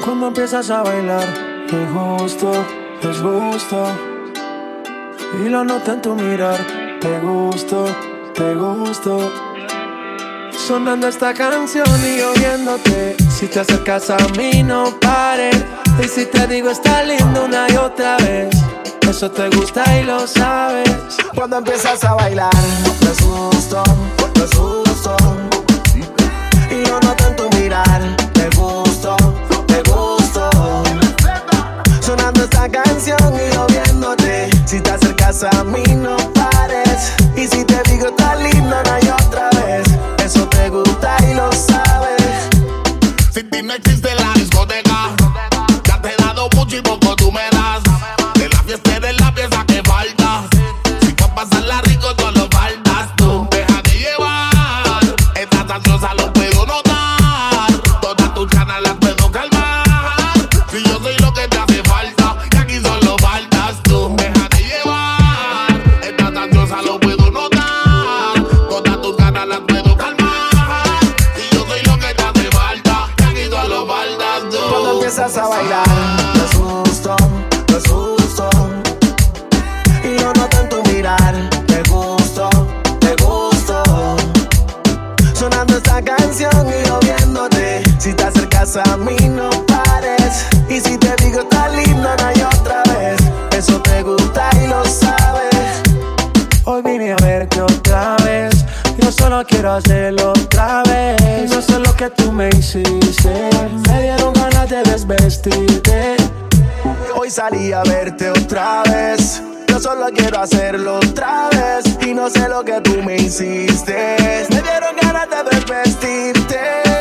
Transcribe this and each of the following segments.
Cuando empiezas a bailar, es justo, es justo. Y lo noto en tu mirar, te gusto, te gusto. Sonando esta canción y yo viéndote. Si te acercas a mí no pares. Y si te digo está lindo una y otra vez, eso te gusta y lo sabes. Cuando empiezas a bailar, es justo, es justo. Y lo noto en tu mirar, te gusto, te gusto. Sonando esta canción y yo viéndote. Si te acercas a mí no pares. Y si te digo está lindo una y otra vez, eso te gusta y lo sabes. Sin ti no existe la discoteca. Ya te he dado mucho y poco tú me das. De la fiesta de la pieza que falta. Si pa' pasarla rico solo faltas tú. Déjate llevar. Estás ansiosa, lo puedo notar. Todas tus ganas las puedo calmar. Si yo soy lo que te hace falta, y aquí solo faltas tú. Déjate llevar. Estás ansiosa, lo puedo notar. Todas tus ganas las puedo calmar. Si yo soy lo que te hace falta, y aquí solo faltas tú. Cuando empiezas a bailar, no es justo, no es justo. Y lo noto en tu mirar, te gusto, te gusto. Sonando esta canción y yo viéndote. Si te acercas a mí no pares. Y si te digo está lindo una y otra vez, eso te gusta y lo sabes. Hoy vine a verte otra vez. Yo solo quiero hacerlo otra vez. No sé lo que tú me hiciste. Me dieron ganas de desvestirte. Hoy salí a verte otra vez. Yo solo quiero hacerlo otra vez. Y no sé lo que tú me hiciste. Me dieron ganas de desvestirte.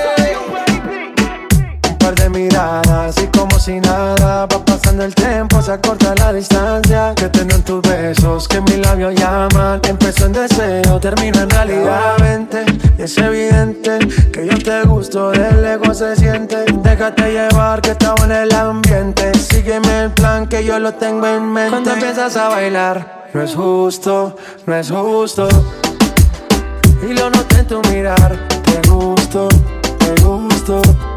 Un par de miradas y como si nada. Va pasando el tiempo, se acorta la distancia. Que tengo en tus besos, que mis labios llaman. Empezó en deseo, termina en realidad. Vente, y es evidente que yo te gusto, de lejos se siente. Déjate llevar que estamos en el ambiente. Sígueme el plan que yo lo tengo en mente. Cuando empiezas a bailar, no es justo, no es justo. Y lo noté en tu mirar, te gusto, te gusto.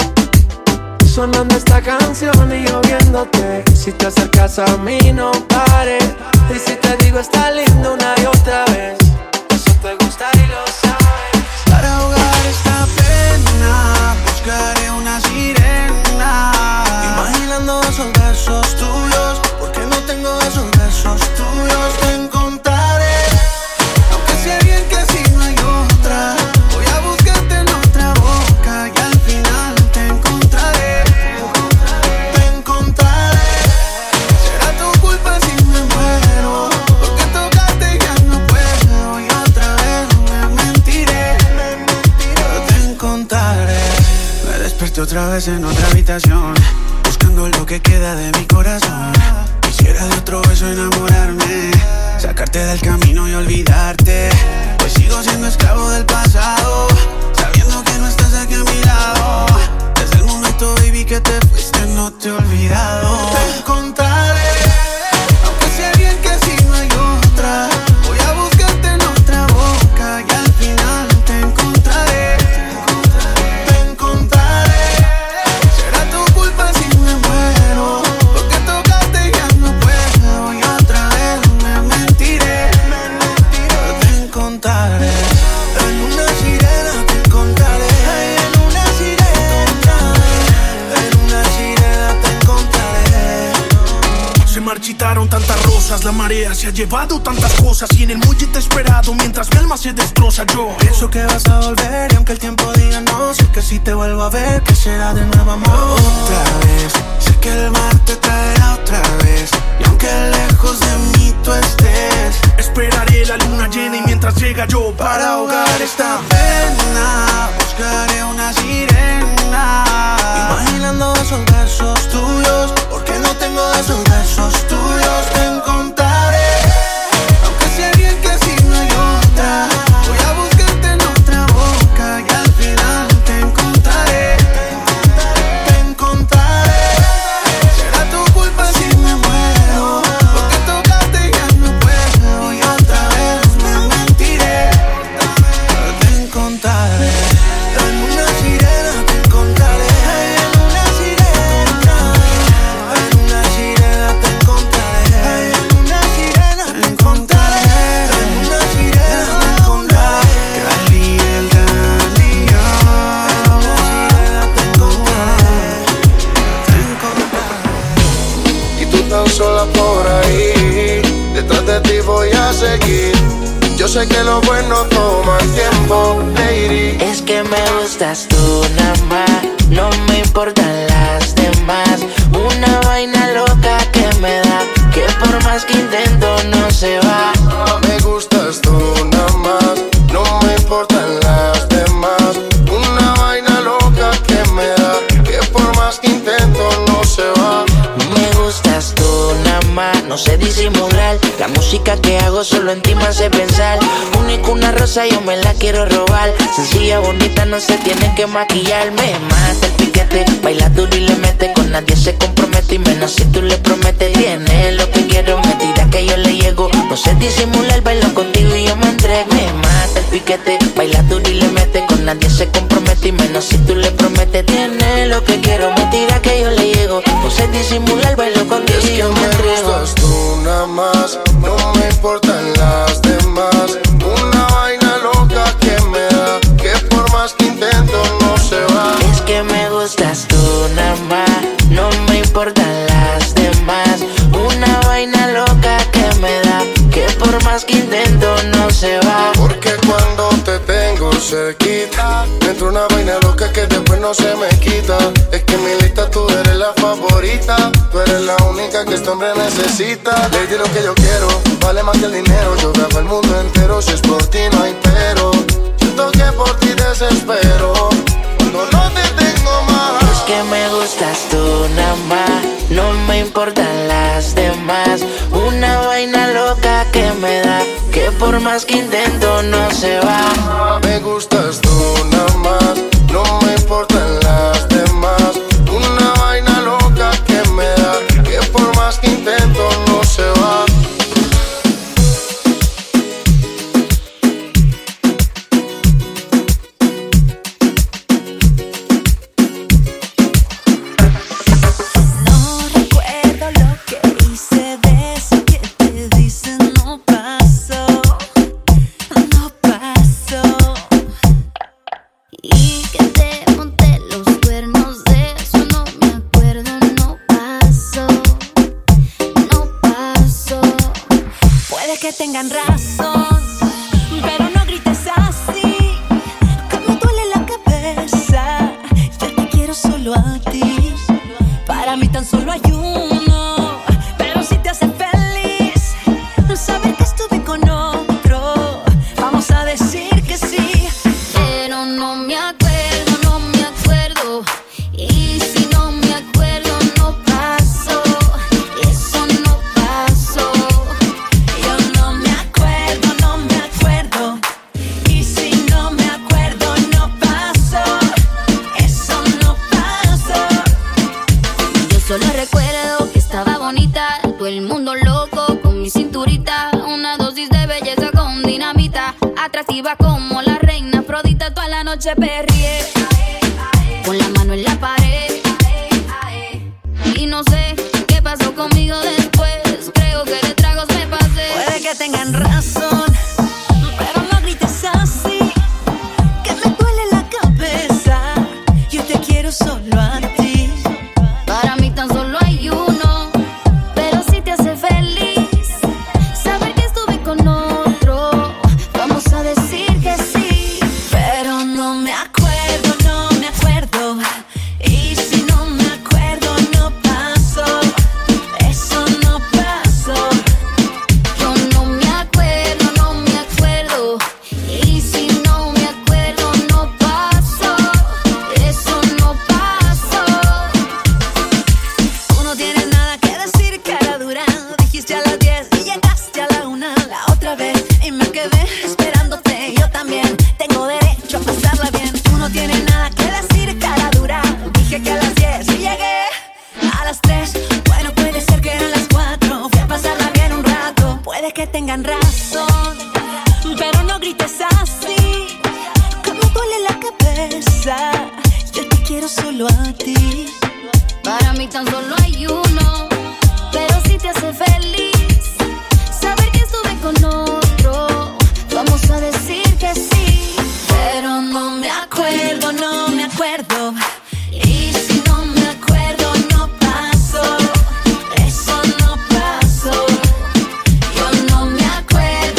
Sonando esta canción y yo viéndote. Si te acercas a mí no pares. Y si te digo está lindo una y otra vez, eso te gusta y lo sabes. Para ahogar esta pena buscaré una sirena, imaginando esos besos tuyos. Porque no tengo esos besos tuyos. Te encontraré, aunque sé bien que así no hay otra. Voy a buscarte en otra boca y al final te encontraré. Te encontraré. Será tu culpa si me muero, porque tocarte ya no puedo. Y otra vez me mentiré. Pero te encontraré. Me desperté otra vez en otra habitación, buscando lo que queda de mi corazón. Quisiera de otro beso enamorarme, sacarte del camino y olvidarte. Pues sigo siendo esclavo del pasado, sabiendo que no estás aquí a mi lado. Desde el momento, baby, que te fuiste no te he olvidado. Te encontraré, aunque sé bien que así no hay otra. Voy a buscarte en otra boca y al final te encontraré. Te encontraré. Será tu culpa si me muero, porque tocarte ya no puedo. Y otra vez me mentiré. Pero te encontraré. En una sirena te encontraré. En una sirena. En una sirena te encontraré. Se marchitaron tantas rosas, la marea se ha llevado tantas cosas. Y en el muelle te he esperado mientras mi alma se destroza. Yo pienso que vas a volver y aunque el tiempo diga no, sé que si te vuelvo a ver, que será de nuevo amor. Otra vez, sé que el mar te traerá otra vez. Y aunque lejos de mí tú estés, esperaré la luna llena y mientras llega yo para ahogar esta pena buscaré una sirena, imaginando esos besos tuyos. Porque no tengo esos besos tuyos. Te encontraré, aunque sé bien que así no hay otra. Voy a buscarte en otra boca y al final te encontraré. Te encontraré. Será tu culpa si me muero, porque tocarte ya no puedo. Y otra vez me mentiré, pero te encontraré. seguir. Yo sé que lo bueno toma tiempo, lady. Es que me gustas tú nada más, no me importan las demás. Una vaina loca que me da, que por más que intento no se va. Me gustas tú nada más, no me importan las demás. Una vaina loca que me da, que por más que intento no se va. Me gustas tú nada más, no sé disimular. La música que hago solo en ti me hace pensar. Única una rosa, yo me la quiero robar. Sencilla, bonita, no se tiene que maquillar. Me mata el piquete, baila duro y le mete. Con nadie se compromete y menos si tú le prometes. Tiene lo que quiero, me tira que yo le llego. No sé disimular, bailo contigo y yo me entrego. Me mata el piquete, baila duro y le mete. Con nadie se compromete y menos si tú le prometes. Tiene lo que quiero, me tira que yo le llego. No sé disimular, bailo contigo y yo me entrego. Me gustas tú nada más, no me importan las demás. Una vaina loca que me da, que por más que intento no se va. Es que me gustas tú nada más, no me importan las demás. Una vaina loca que me da, que por más que intento no se va. Porque cuando te tengo cerquita, me entra una vaina loca que después no se me quita. Es que en mi lista tú eres la favorita, tú eres la única que este hombre necesita. Lady, lo que yo quiero vale más que el dinero. Yo viajo el mundo entero, si es por ti no hay pero. Siento que por ti desespero cuando no te tengo más. Es que me gustas tú nada más, no me importan las demás. Una vaina loca que me da, que por más que intento no se va. Me gustas tú nada más, no me importan las demás. Una vaina loca que me da, que por más que intento no se va. Tengan razón, pero no grites así, que me duele la cabeza. Yo te quiero solo a ti, para mí tan solo hay uno. Pero si te hace feliz saber que estuve con otro, vamos a decir que sí. Pero no me acuerdo, no me acuerdo. Y si no me acuerdo no pasó, eso no pasó. Solo recuerdo que estaba bonita, todo el mundo loco con mi cinturita. Una dosis de belleza con dinamita, atractiva como la reina Afrodita. Toda la noche perrié, con la mano en la pared. Y no sé qué pasó conmigo después, creo que de tragos me pasé. Puede que tengan razón, pero no grites así, que me duele la cabeza. Yo te quiero solo a ti. Para mí tan solo hay uno, pero si te hace feliz saber que estuve con otro, vamos a decir que sí. Pero no me acuerdo, no me acuerdo. Y si no me acuerdo no pasó, eso no pasó. Yo no me acuerdo, no me acuerdo. Y si no me acuerdo no pasó, eso no pasó. Tú no tienes nada que decir, cara dura. Dijiste a las 10 y llegaste a la 1 la otra vez. Y me quedé esperándote, yo también tengo derecho a pasarla bien. Tú no tienes nada que decir, cara dura. Dije que a las 10 y llegué a las 3. Bueno, puede ser que eran las 4. Fui a pasarla bien un rato. Puede que tengan razón, pero no grites así, que me duele la cabeza. Yo te quiero solo a ti. Para mí tan solo hay uno, pero si te hace feliz saber que estuve con otro, vamos a decir que sí. Pero no me acuerdo, no me acuerdo. Y si no me acuerdo no pasó, eso no pasó. Yo no me acuerdo.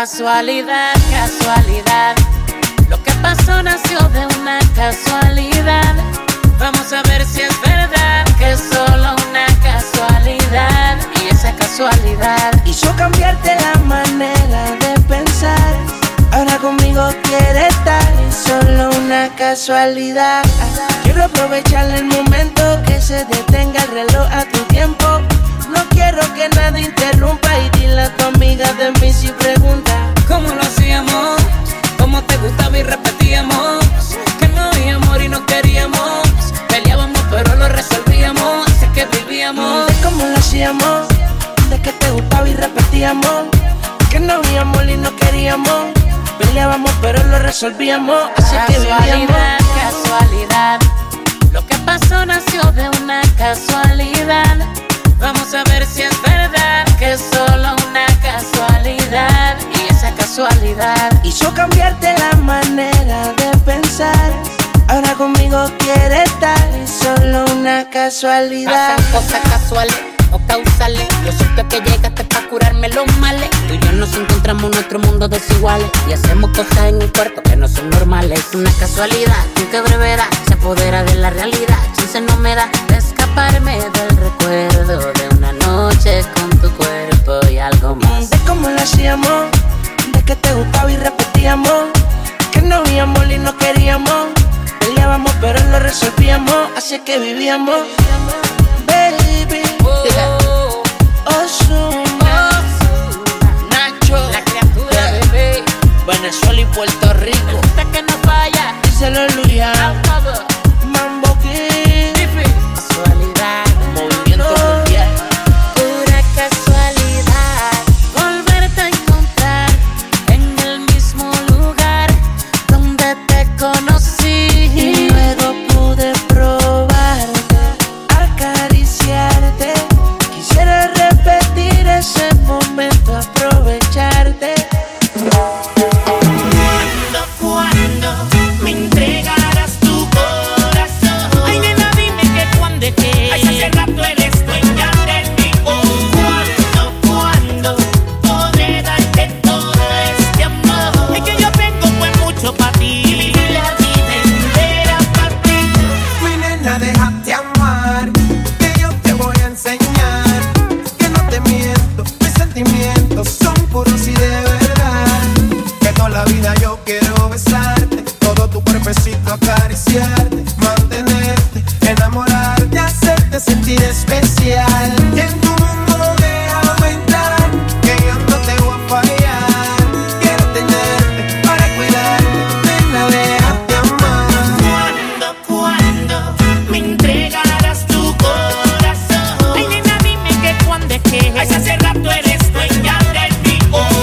casualidad, casualidad. Lo que pasó nació de una casualidad. Vamos a ver si es verdad que es solo una casualidad. Y esa casualidad hizo cambiarte la manera de pensar. Ahora conmigo quiere estar. Es solo una casualidad. Quiero aprovechar el momento, que se detenga el reloj a tu tiempo. No quiero que nada interrumpa. Y dile a tu amiga de mí si pregunta ¿cómo lo hacíamos? ¿Cómo te gustaba y repetíamos? Que no había amor y no queríamos. Peleábamos pero lo resolvíamos. Así que vivíamos. De cómo lo hacíamos, de que te gustaba y repetíamos. Que no había amor y no queríamos. Peleábamos pero lo resolvíamos. Así que vivíamos. Casualidad. Lo que pasó nació de una casualidad. Vamos a ver si es verdad que es solo una casualidad. Y esa casualidad hizo cambiarte la manera de pensar. Ahora conmigo quiere estar. Es solo una casualidad. Pasan cosas casuales o causales. Yo supe que llegaste pa' curarme los males. Tú y yo nos encontramos en nuestro mundo desiguales. Y hacemos cosas en un cuarto que no son normales. Una casualidad, con qué brevedad se apodera de la realidad. Chance no me da de escaparme del recuerdo de una noche con tu cuerpo y algo más. De cómo lo hacíamos, de que te gustaba y repetíamos. Que no había amor y no queríamos. Peleábamos pero lo resolvíamos. Así que vivíamos. Baby, Ozuna, Nacho, la criatura, bebé. Venezuela y Puerto Rico. Hasta que no falla. Díselo Luyan, Mambo King. Casualidad, Movimiento mundial. pura casualidad. Volverte a encontrar en el mismo lugar donde te conocí. Y luego pude probarte, acariciarte. Quisiera repetir ese momento, aprovecharte. Cuando me entregarás tu corazón. Ay, nena, dime que cuando es que. Ay, hace rato eres dueña de mí. Cuando podré darte todo este amor. Es que yo tengo pues mucho para ti. Y la vida entera para ti. Mi nena, déjate amar, que yo te voy a enseñar. Que no te miento, mis sentimientos son puros y de verdad. Que toda la vida yo quiero besarte, todo tu cuerpecito acariciarte, mantenerte, enamorarte, hacerte sentir especial. Y en tu mundo déjame entrar, que yo no te voy a fallar. Quiero tenerte para cuidarte, nena, déjate amar. Cuando me entregarás tu corazón. Ay, nena, dime que cuando es que. Ay, hace rato eres dueña de mí.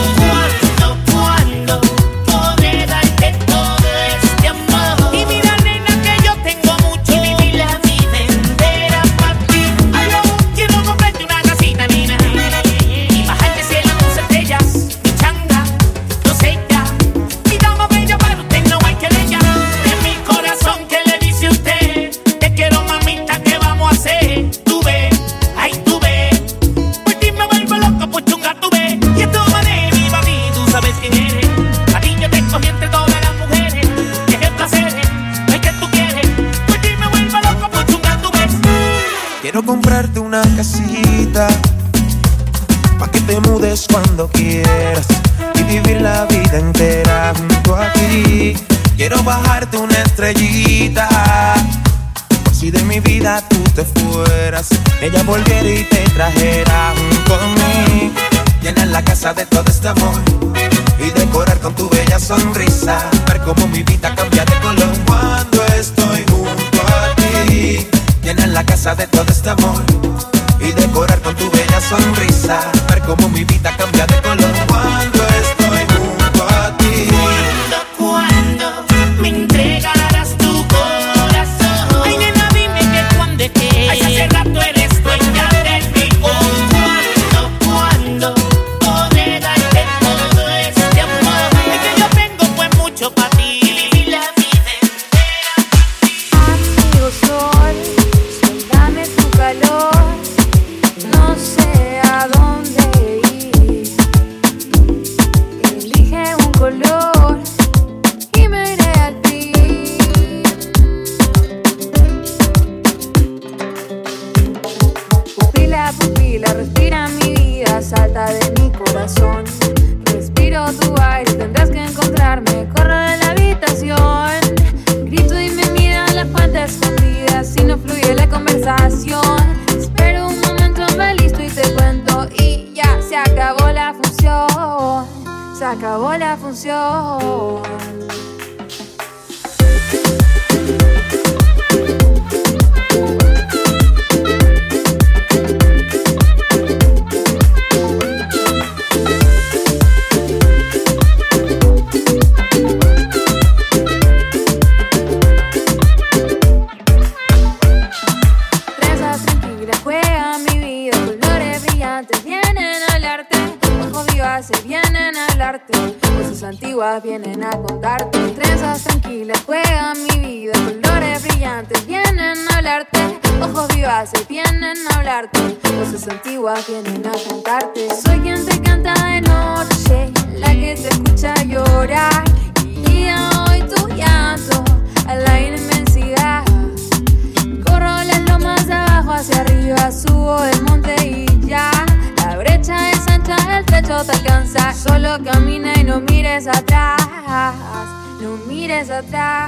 Cuando podré darte todo este amor. Y mira, nena, que yo tengo mucho. Y vivir la vida entera para ti. Ay, yo quiero comprarte una casita, nena. Y bajarte cielo tus estrellas. Mi changa, no sé ya. Mi dama bella, para usted no hay que leer. En mi corazón, ¿qué le dice usted? Te quiero, mamita, ¿qué vamos a hacer? Tú ves, ay, tú ves. Por ti me vuelvo loco, por chunga tú ves. Y esto va de mi papi, tú sabes quién eres. A ti yo te escogí entre todas las mujeres. Que es el placer, el que tú quieres. Por ti me vuelvo loco, por chunga tú ves. Quiero comprarte una casita, pa' que te mudes cuando quieras y vivir la vida entera junto a ti. Quiero bajarte una estrellita, por si de mi vida tú te fueras, ella volviera y te trajera junto a mí. Llenar la casa de todo este amor y decorar con tu bella sonrisa. Ver cómo mi vida cambia de color cuando estoy junto a ti. Llenar la casa de todo este amor y decorar con tu bella sonrisa. Ver cómo mi vida cambia de color cuando estoy junto a ti. Cuando me entregarás tu corazón. Ay, nena, dime que cuando es que. Ay, hace rato eres dueña de mí. Cuando podré darte todo este amor. Es que yo tengo pues mucho para ti. Y vivir la vida entera. Amigo sol, dame tu calor. No sé a dónde ir. se acabó la función. Se vienen a hablarte, cosas antiguas vienen a contarte. Trenzas tranquilas juegan mi vida, colores brillantes vienen a hablarte. Ojos vivaces vienen a hablarte, cosas antiguas vienen a contarte. Soy quien te canta de noche, la que te escucha llorar. Y guía hoy tu llanto a la inmensidad. Corro las lomas abajo hacia arriba, subo el monte y ya. La brecha es ancha, el techo te alcanza. Solo camina y no mires atrás. No mires atrás.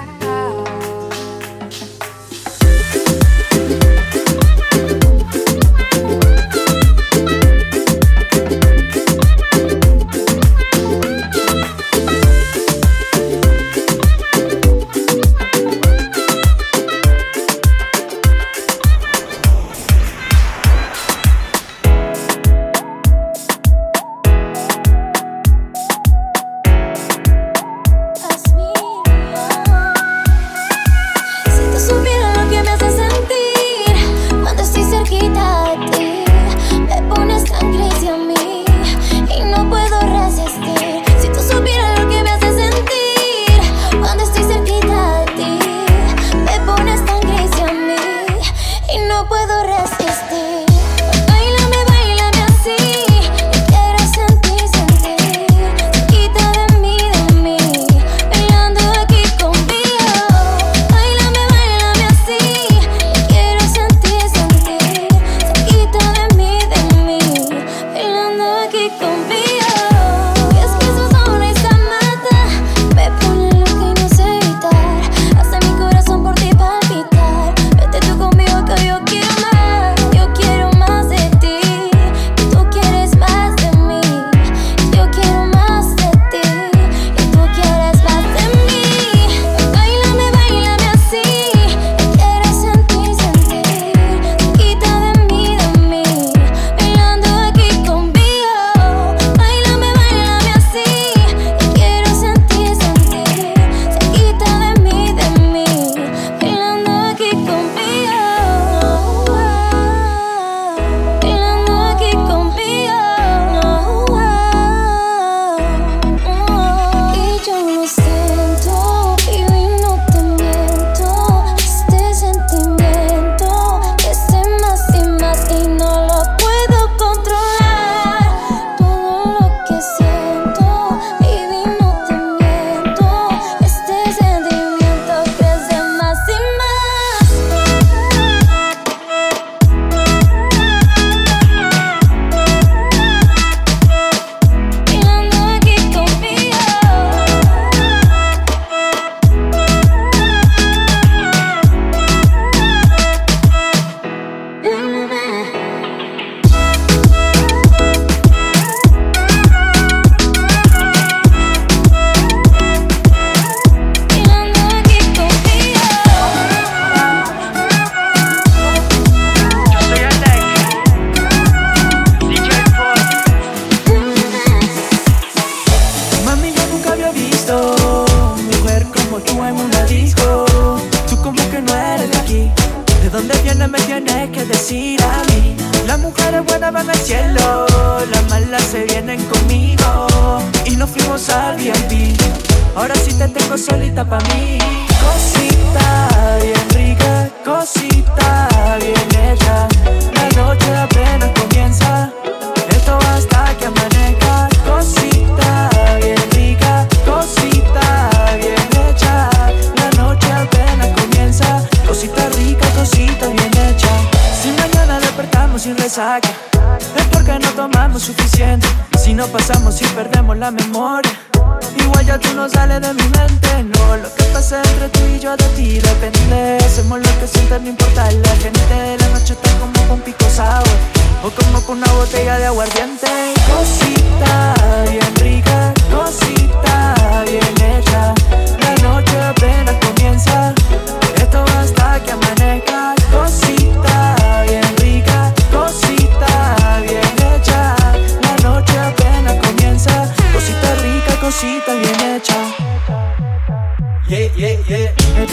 Es porque no tomamos suficiente. Si no pasamos y perdemos la memoria, igual ya tú no sales de mi mente. No, lo que pasa entre tú y yo de ti depende. Hacemos lo que sientes, no importa la gente. La noche está como con pico sour o como con una botella de aguardiente. Cosita bien rica, cosita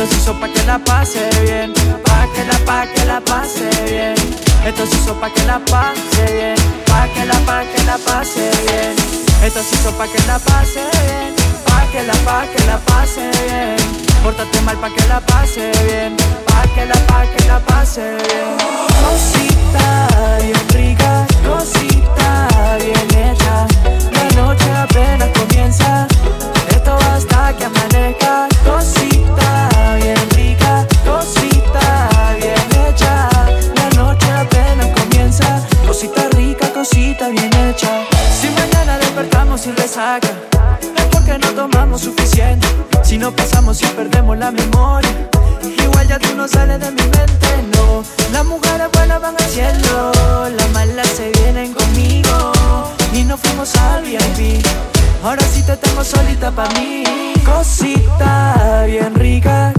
Esto se hizo pa' que la pase bien, pa' que la pase bien. Esto se hizo pa' que la pase bien, pa' que la pase bien. Esto se hizo pa' que la pase bien, pa' que la pase bien. Pórtate mal pa' que la pase bien, pa' que la pase bien. Cosita bien rica, cosita bien hecha. La noche apenas comienza, esto va hasta que amanezca. Cosita bien rica, cosita bien hecha. La noche apenas comienza, cosita rica, cosita bien hecha. Si mañana despertamos sin resaca, es porque no tomamos suficiente. Si no pasamos y perdemos la memoria, igual ya tú no sales de mi mente, no. Las mujeres buenas van al cielo, las malas se vienen conmigo. Y nos fuimos al VIP, ahora sí te tengo solita pa' mí. Cosita bien rica,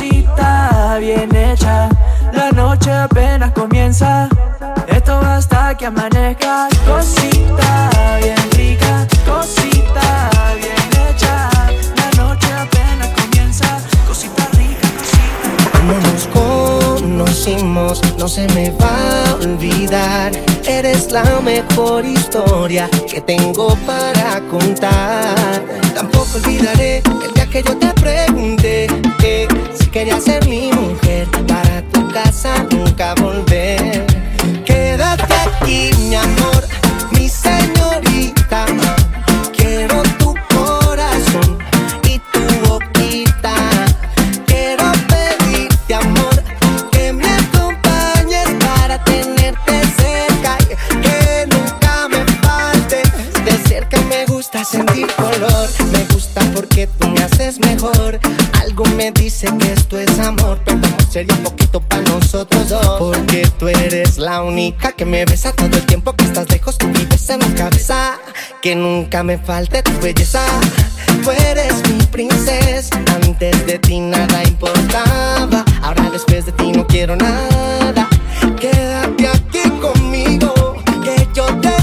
cosita bien hecha. La noche apenas comienza, esto va hasta que amanezca. Cosita bien rica, cosita bien hecha. La noche apenas comienza, cosita rica, cosita. Cuando nos conocimos, no se me va a olvidar. Eres la mejor historia que tengo para contar. Tampoco olvidaré el día que yo te pregunté si querías ser mi mujer, para tu casa nunca volver. Quédate aquí, mi amor, mi señorita. Quiero tu corazón y tu boquita. Quiero pedirte, amor, que me acompañes para tenerte cerca, que nunca me faltes. De cerca me gusta sentir color, me gusta porque tú me haces mejor. Algo me dice que esto es amor, pero sería un poquito para nosotros dos. Porque tú eres la única que me besa todo el tiempo que estás lejos. Tú vives en mi cabeza, que nunca me falte tu belleza. Tú eres mi princesa, antes de ti nada importaba. Ahora después de ti no quiero nada. Quédate aquí conmigo, que yo te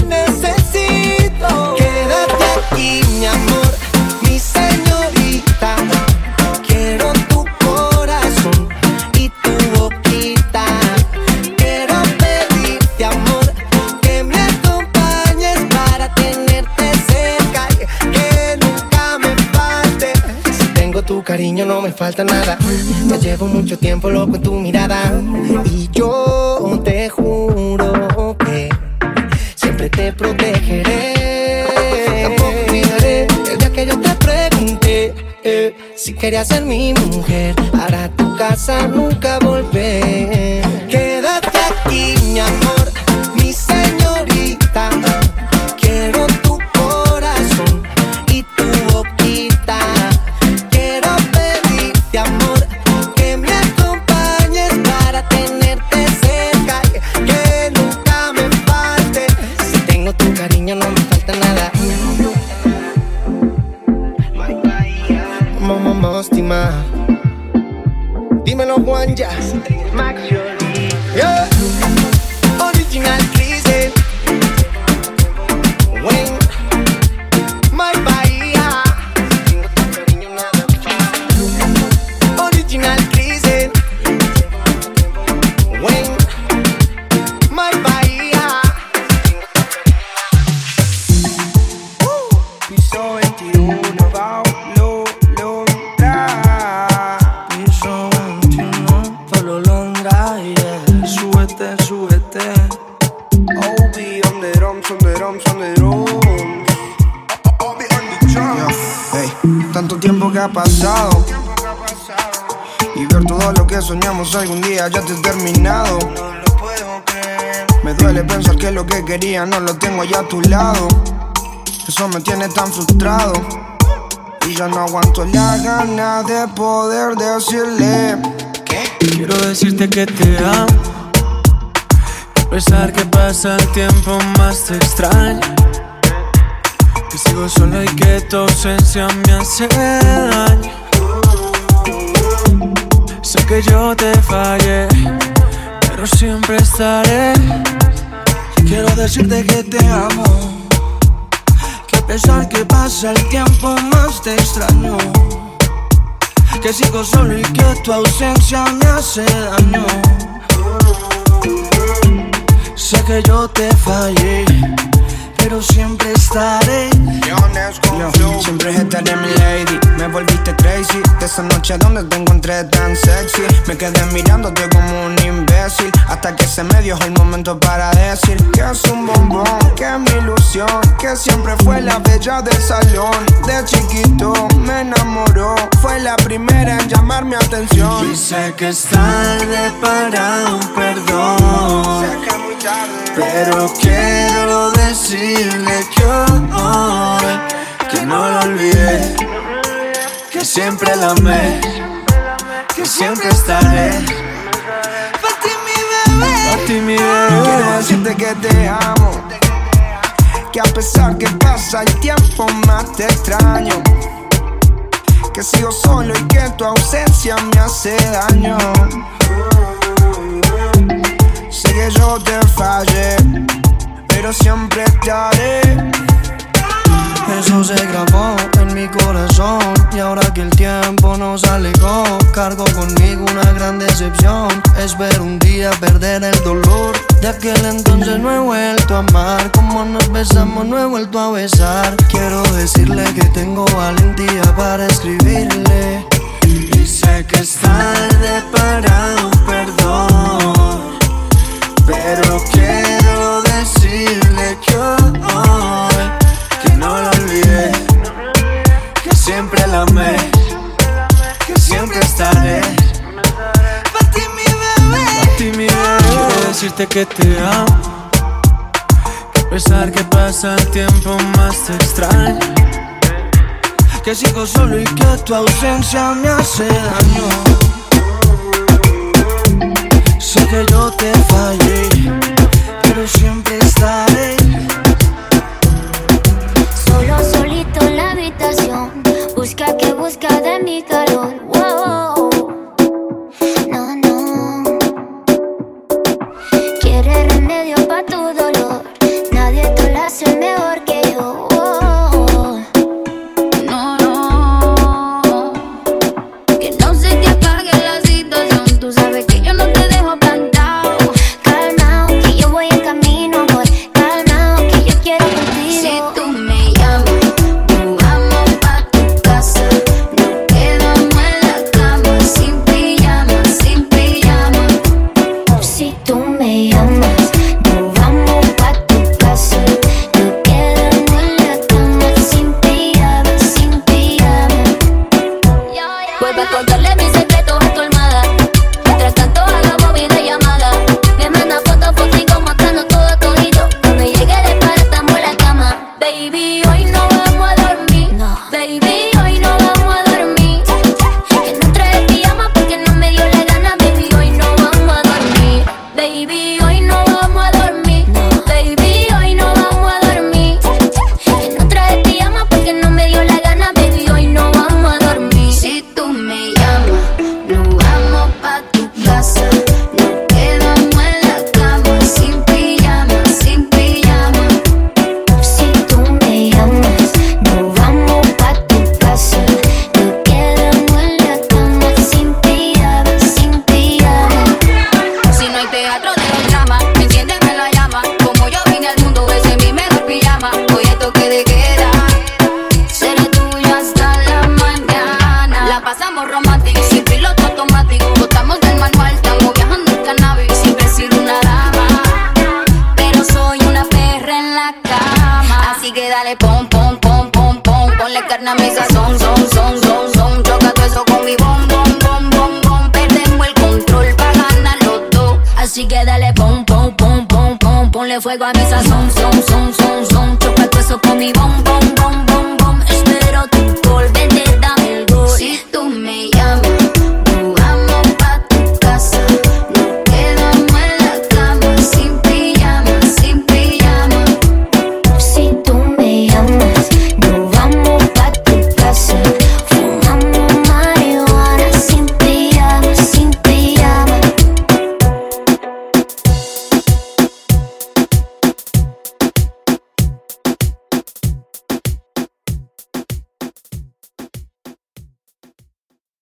necesito. Quédate aquí, mi amor, mi señorita. Quiero tu corazón y tu boquita. Quiero pedirte, amor, que me acompañes para tenerte cerca, que nunca me falte. Si tengo tu cariño no me falta nada. Ya llevo mucho tiempo loco en tu mirada, y yo te juro que siempre te protegeré. Tampoco olvidaré el día que yo te pregunté si querías ser mi mujer, para tu casa nunca volver. Quédate aquí, mi amor, mi señorita. Quiero tu corazón y tu boquita. Quiero pedirte, amor, que me acompañes para tenerte cerca, que nunca me falte. Si tengo tu cariño no me falta nada. Mostima, dímelo Juanja, Max Jolie, yeah. Original Crise, Wayne, My Bahía. Original Crise, Wayne, My Bahía. Piso 21, Paulo. Súbete. Obi on the drums, on the drums, on the drums. Obi on the drums. Hey, tanto tiempo que ha pasado y ver todo lo que soñamos algún día ya te he terminado. No lo puedo creer. Me duele pensar que lo que quería no lo tengo allá a tu lado. Eso me tiene tan frustrado y ya no aguanto la gana de poder decirle que quiero decirte que te amo. A pesar que pasa el tiempo más te extraño, que sigo solo y que tu ausencia me hace daño. Sé que yo te fallé, pero siempre estaré. Quiero decirte que te amo, que a pesar que pasa el tiempo más te extraño, que sigo solo y que tu ausencia me hace daño. Sé que yo te fallé, pero siempre estaré. Yo siempre estaré mi lady. Me volviste crazy de esa noche donde te encontré tan sexy. Me quedé mirándote como un imbécil hasta que se me dio el momento para decir que es un bombón, que es mi ilusión, que siempre fue la bella del salón. De chiquito me enamoró, fue la primera en llamar mi atención. Y sé que es tarde para un perdón, sé que es muy tarde, pero quiero decirle que hoy que no lo olvidé, que siempre la amé, que siempre estaré. Pa' ti mi bebé, pa' ti mi bebé. Quiero decirte que te amo, que a pesar que pasa el tiempo más te extraño, que sigo solo y que tu ausencia me hace daño. Sé que yo te fallé, pero siempre te haré. Eso se grabó en mi corazón y ahora que el tiempo nos alejó, cargo conmigo una gran decepción. Espero un día perder el dolor. De aquel entonces no he vuelto a amar, como nos besamos no he vuelto a besar. Quiero decirle que tengo valentía para escribirle, y sé que es tarde para un perdón, pero quiero decirle que hoy que no la olvidé, que siempre la amé, que siempre estaré. Pa' ti mi bebé, pa' ti mi bebé. Quiero decirte que te amo, que a pesar que pasa el tiempo más te extraño, que sigo solo y que tu ausencia me hace daño. Sé que yo te fallé, pero siempre estaré. Solo solito en la habitación, busca que busca de mi calor. Wow. No, no. Quiere remedio pa' tu dolor, nadie te lo hace mejor que yo. Wow. No, no. Que no se te apague la situación, tú sabes que yo no te dejo plantado. Calmao, que yo voy en camino, amor. Calmao, que yo quiero contigo. Si tú me llamas, nos vamos pa' tu casa. Nos quedamos en la cama, sin pijama, sin pijama. Si tú me llamas, nos vamos pa' tu casa. Nos quedamos en la cama, sin pijama, sin pijama. Vuelve a contarle mis secretos a tu almohada. Mientras tanto hagamos videollamada. Me manda fotos mostrando todo todito. Cuando llegue de para estamos en la cama. Baby, hoy no vamos a dormir. Baby, hoy no vamos a dormir. Que no trae pijama porque no me dio la gana. Baby, hoy no vamos a dormir. Baby, hoy no vamos a dormir. Baby, hoy no vamos a dormir. Que no trae pijama porque no me dio la gana. Baby, hoy no vamos a dormir. Si tú me llamas, nos vamos pa' tu casa. Nos quedamos en la cama, sin pijama, sin pijama. Si tú me llamas, nos vamos pa' tu casa. Nos quedamos en la cama, sin pijama, sin pijama. Si no hay teatro de los dramas, enciéndeme la llama. Como yo vine al mundo, ese es mi mejor pijama. Hoy es toque de queda, seré tuya hasta la mañana. La pasamos romántico, sin piloto automático. Botamos del manual, estamos viajando en cannabis. Siempre he sido una dama, pero soy una perra en la cama. Así que dale pom, pom, pom, pom, pom. Ponle carne a mi sazón, son. Choca todo eso con mi bom, bom, bom, bom, bom. Perdemos el control pa' ganar los dos. Así que dale pom, pom, pom, pom, pom. Ponle fuego a mi sazón, son.